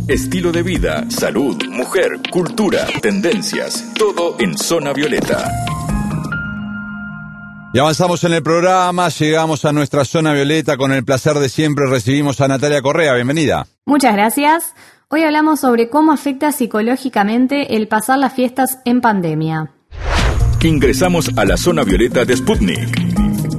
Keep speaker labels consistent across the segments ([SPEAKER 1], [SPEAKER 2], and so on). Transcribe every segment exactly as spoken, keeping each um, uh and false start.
[SPEAKER 1] Estilo de vida, salud, mujer, cultura, tendencias, todo en Zona Violeta.
[SPEAKER 2] Y avanzamos en el programa, llegamos a nuestra Zona Violeta. Con el placer de siempre recibimos a Natalia Correa. Bienvenida.
[SPEAKER 3] Muchas gracias. Hoy hablamos sobre cómo afecta psicológicamente el pasar las fiestas en pandemia.
[SPEAKER 1] Ingresamos a la Zona Violeta de Sputnik.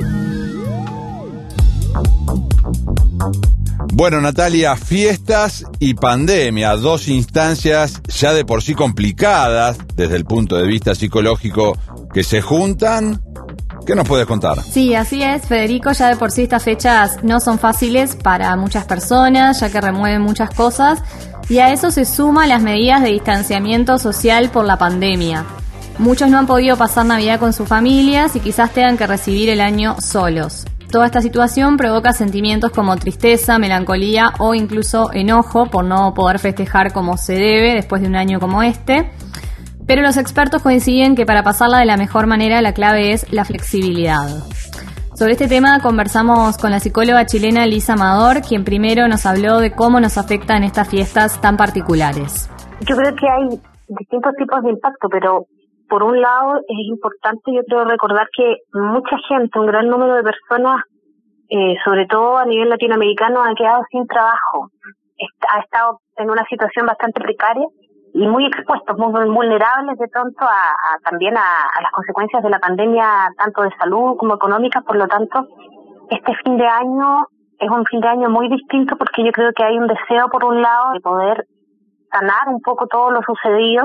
[SPEAKER 2] Bueno, Natalia, fiestas y pandemia, dos instancias ya de por sí complicadas desde el punto de vista psicológico que se juntan. ¿Qué nos puedes contar?
[SPEAKER 3] Sí, así es, Federico. Ya de por sí estas fechas no son fáciles para muchas personas, ya que remueven muchas cosas, y a eso se suman las medidas de distanciamiento social por la pandemia. Muchos no han podido pasar Navidad con sus familias y quizás tengan que recibir el año solos. Toda esta situación provoca sentimientos como tristeza, melancolía o incluso enojo por no poder festejar como se debe después de un año como este. Pero los expertos coinciden que para pasarla de la mejor manera la clave es la flexibilidad. Sobre este tema conversamos con la psicóloga chilena Lisa Amador, quien primero nos habló de cómo nos afectan estas fiestas tan particulares.
[SPEAKER 4] Yo creo que hay distintos tipos de impacto, pero por un lado es importante, yo creo, recordar que mucha gente, un gran número de personas, eh, sobre todo a nivel latinoamericano, ha quedado sin trabajo, ha estado en una situación bastante precaria y muy expuestos, muy vulnerables de pronto a, a también a, a las consecuencias de la pandemia, tanto de salud como económicas. Por lo tanto, este fin de año es un fin de año muy distinto porque yo creo que hay un deseo, por un lado, de poder sanar un poco todo lo sucedido,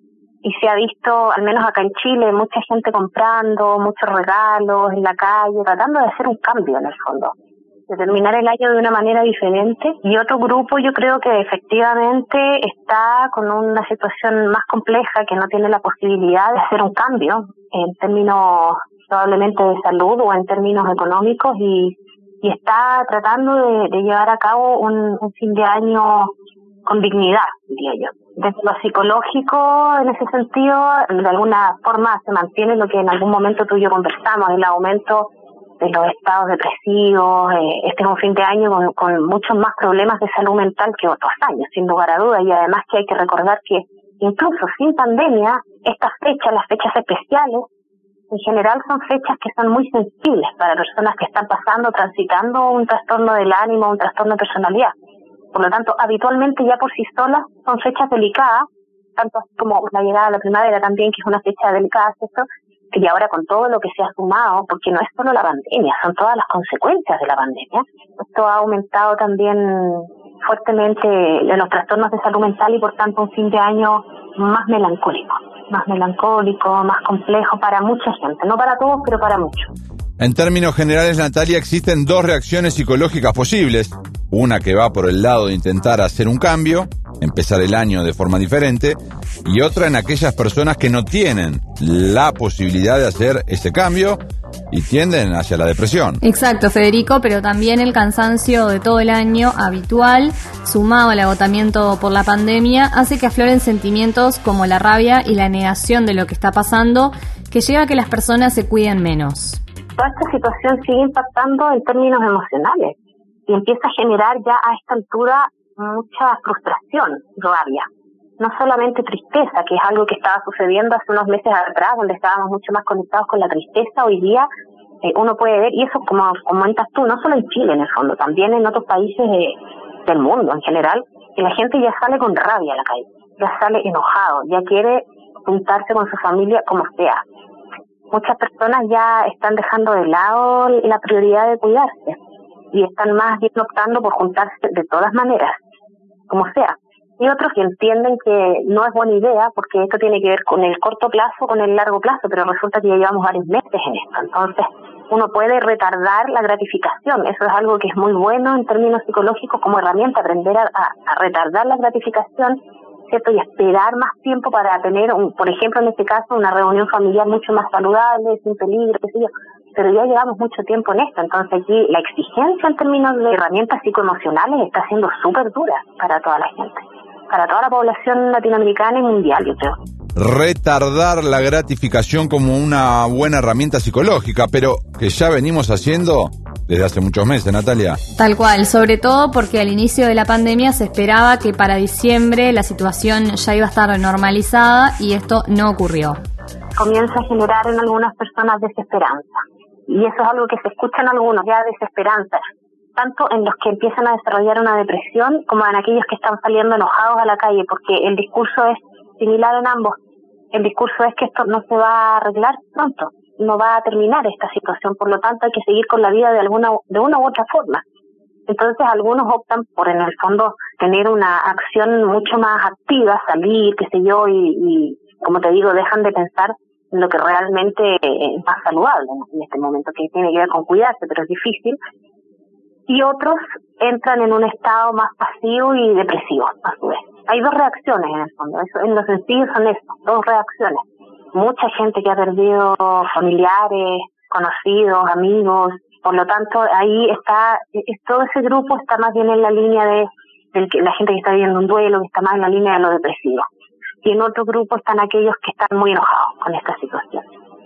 [SPEAKER 4] y se ha visto, al menos acá en Chile, mucha gente comprando, muchos regalos en la calle, tratando de hacer un cambio en el fondo, de terminar el año de una manera diferente. Y otro grupo yo creo que efectivamente está con una situación más compleja, que no tiene la posibilidad de hacer un cambio en términos probablemente de salud o en términos económicos, y, y está tratando de, de llevar a cabo un, un fin de año con dignidad, diría yo. Desde lo psicológico, en ese sentido, de alguna forma se mantiene lo que en algún momento tú y yo conversamos, el aumento de los estados depresivos. Eh, este es un fin de año con, con muchos más problemas de salud mental que otros años, sin lugar a dudas, y además que hay que recordar que incluso sin pandemia, estas fechas, las fechas especiales, en general son fechas que son muy sensibles para personas que están pasando, transitando un trastorno del ánimo, un trastorno de personalidad. Por lo tanto, habitualmente ya por sí solas son fechas delicadas, tanto como la llegada de la primavera también, que es una fecha delicada, ¿cierto? Y ahora con todo lo que se ha sumado, porque no es solo la pandemia, son todas las consecuencias de la pandemia, esto ha aumentado también fuertemente los trastornos de salud mental y por tanto un fin de año más melancólico, más melancólico, más complejo para mucha gente, no para todos, pero para muchos.
[SPEAKER 2] En términos generales, Natalia, existen dos reacciones psicológicas posibles. Una que va por el lado de intentar hacer un cambio, empezar el año de forma diferente, y otra en aquellas personas que no tienen la posibilidad de hacer ese cambio y tienden hacia la depresión.
[SPEAKER 3] Exacto, Federico, pero también el cansancio de todo el año habitual, sumado al agotamiento por la pandemia, hace que afloren sentimientos como la rabia y la negación de lo que está pasando, que lleva a que las personas se cuiden menos.
[SPEAKER 4] Toda esta situación sigue impactando en términos emocionales y empieza a generar ya a esta altura mucha frustración, rabia. No solamente tristeza, que es algo que estaba sucediendo hace unos meses atrás, donde estábamos mucho más conectados con la tristeza. Hoy día eh, uno puede ver, y eso como comentas tú, no solo en Chile en el fondo, también en otros países de, del mundo en general, que la gente ya sale con rabia a la calle, ya sale enojado, ya quiere juntarse con su familia como sea. Muchas personas ya están dejando de lado la prioridad de cuidarse y están más bien optando por juntarse de todas maneras, como sea. Y otros que entienden que no es buena idea porque esto tiene que ver con el corto plazo, con el largo plazo, pero resulta que ya llevamos varios meses en esto. Entonces, uno puede retardar la gratificación. Eso es algo que es muy bueno en términos psicológicos como herramienta, aprender a, a, a retardar la gratificación, ¿cierto? Y esperar más tiempo para tener, un, por ejemplo, en este caso, una reunión familiar mucho más saludable, sin peligro, qué sé yo. Pero ya llevamos mucho tiempo en esto, entonces aquí la exigencia en términos de herramientas psicoemocionales está siendo súper dura para toda la gente, para toda la población latinoamericana y mundial, yo creo.
[SPEAKER 2] Retardar la gratificación como una buena herramienta psicológica, pero que ya venimos haciendo desde hace muchos meses, Natalia.
[SPEAKER 3] Tal cual, sobre todo porque al inicio de la pandemia se esperaba que para diciembre la situación ya iba a estar normalizada y esto no ocurrió.
[SPEAKER 4] Comienza a generar en algunas personas desesperanza. Y eso es algo que se escucha en algunos, ya desesperanza. Tanto en los que empiezan a desarrollar una depresión como en aquellos que están saliendo enojados a la calle, porque el discurso es similar en ambos. El discurso es que esto no se va a arreglar pronto, no va a terminar esta situación, por lo tanto hay que seguir con la vida de alguna de una u otra forma. Entonces algunos optan por, en el fondo, tener una acción mucho más activa, salir, qué sé yo, y, y como te digo, dejan de pensar en lo que realmente es más saludable en este momento, que tiene que ver con cuidarse, pero es difícil. Y otros entran en un estado más pasivo y depresivo, a su vez. Hay dos reacciones en el fondo, eso, en lo sencillo son eso, dos reacciones. Mucha gente que ha perdido familiares, conocidos, amigos, por lo tanto ahí está, es, todo ese grupo está más bien en la línea de, de la gente que está viviendo un duelo, que está más en la línea de lo depresivo. Y en otro grupo están aquellos que están muy enojados con esta situación.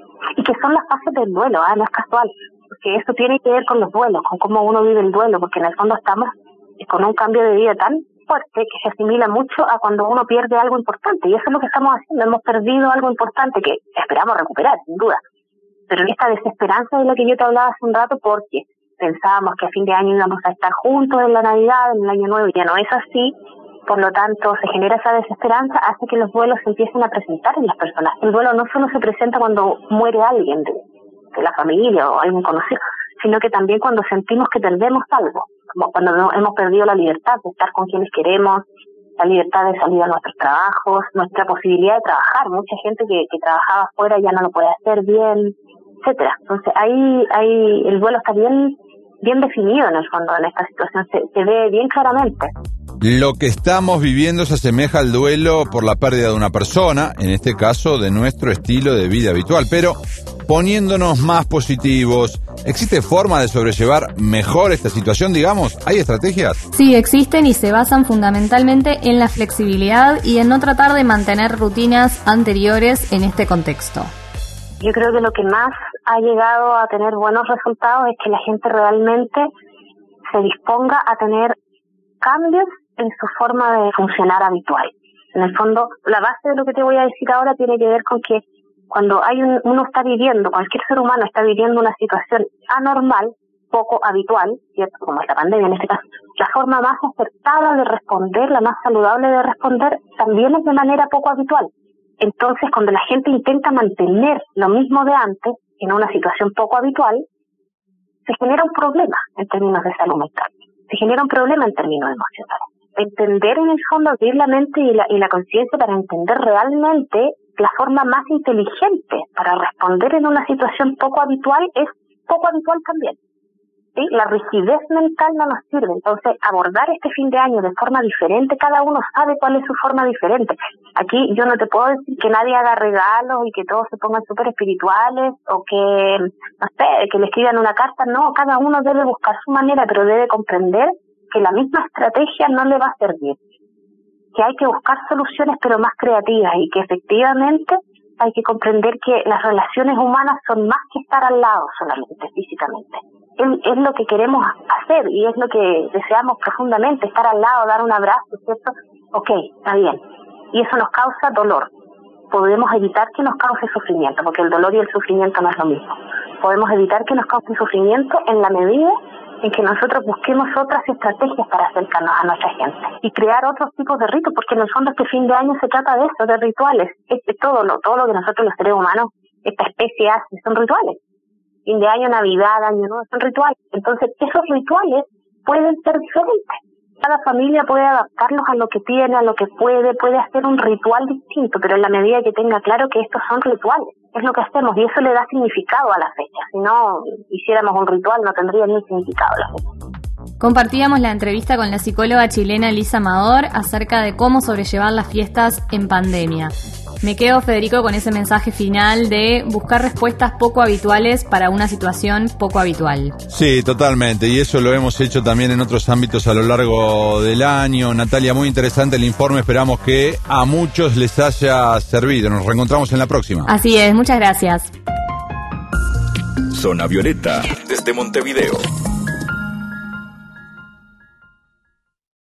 [SPEAKER 4] Y que son las fases del duelo, ¿eh? No es casual, porque eso tiene que ver con los duelos, con cómo uno vive el duelo, porque en el fondo estamos con un cambio de vida tan fuerte que se asimila mucho a cuando uno pierde algo importante, y eso es lo que estamos haciendo, hemos perdido algo importante que esperamos recuperar, sin duda, pero en esta desesperanza de la que yo te hablaba hace un rato, porque pensábamos que a fin de año íbamos a estar juntos en la Navidad, en el Año Nuevo, y ya no es así, por lo tanto se genera esa desesperanza, hace que los duelos se empiecen a presentar en las personas. El duelo no solo se presenta cuando muere alguien de, de la familia o alguien conocido, sino que también cuando sentimos que perdemos algo, como cuando hemos perdido la libertad de estar con quienes queremos, la libertad de salir a nuestros trabajos, nuestra posibilidad de trabajar. Mucha gente que, que trabajaba afuera ya no lo puede hacer bien, etcétera. Entonces ahí, ahí el duelo está bien, bien definido en el fondo, en esta situación, se, se ve bien claramente.
[SPEAKER 2] Lo que estamos viviendo se asemeja al duelo por la pérdida de una persona, en este caso de nuestro estilo de vida habitual, pero poniéndonos más positivos, ¿existe forma de sobrellevar mejor esta situación, digamos? ¿Hay estrategias?
[SPEAKER 3] Sí, existen y se basan fundamentalmente en la flexibilidad y en no tratar de mantener rutinas anteriores en este contexto.
[SPEAKER 4] Yo creo que lo que más ha llegado a tener buenos resultados es que la gente realmente se disponga a tener cambios en su forma de funcionar habitual. En el fondo, la base de lo que te voy a decir ahora tiene que ver con que cuando hay un, uno está viviendo, cualquier ser humano está viviendo una situación anormal, poco habitual, ¿cierto? Como es la pandemia en este caso, la forma más acertada de responder, la más saludable de responder, también es de manera poco habitual. Entonces, cuando la gente intenta mantener lo mismo de antes en una situación poco habitual, se genera un problema en términos de salud mental, se genera un problema en términos emocionales. Entender en el fondo, abrir la mente y la, y la conciencia para entender realmente la forma más inteligente para responder en una situación poco habitual es poco habitual también. ¿Sí? La rigidez mental no nos sirve, entonces abordar este fin de año de forma diferente, cada uno sabe cuál es su forma diferente. Aquí yo no te puedo decir que nadie haga regalos y que todos se pongan súper espirituales o que, no sé, que le escriban una carta, no, cada uno debe buscar su manera, pero debe comprender que la misma estrategia no le va a servir, que hay que buscar soluciones pero más creativas y que efectivamente hay que comprender que las relaciones humanas son más que estar al lado solamente físicamente. Es, es lo que queremos hacer y es lo que deseamos profundamente, estar al lado, dar un abrazo, ¿cierto? Ok, está bien. Y eso nos causa dolor. Podemos evitar que nos cause sufrimiento, porque el dolor y el sufrimiento no es lo mismo. Podemos evitar que nos cause sufrimiento en la medida en que nosotros busquemos otras estrategias para acercarnos a nuestra gente y crear otros tipos de ritos, porque en el fondo este fin de año se trata de eso, de rituales. Este, todo lo todo lo que nosotros los seres humanos, esta especie hace, son rituales. Fin de año, Navidad, Año Nuevo, son rituales. Entonces, esos rituales pueden ser diferentes. Cada familia puede adaptarlos a lo que tiene, a lo que puede, puede hacer un ritual distinto, pero en la medida que tenga claro que estos son rituales. Es lo que hacemos y eso le da significado a la fecha. Si no hiciéramos un ritual, no tendría ni significado la fecha.
[SPEAKER 3] Compartíamos la entrevista con la psicóloga chilena Elisa Amador acerca de cómo sobrellevar las fiestas en pandemia. Me quedo, Federico, con ese mensaje final de buscar respuestas poco habituales para una situación poco habitual.
[SPEAKER 2] Sí, totalmente, y eso lo hemos hecho también en otros ámbitos a lo largo del año. Natalia, muy interesante el informe, esperamos que a muchos les haya servido. Nos reencontramos en la próxima.
[SPEAKER 3] Así es, muchas gracias.
[SPEAKER 1] Zona Violeta, desde Montevideo.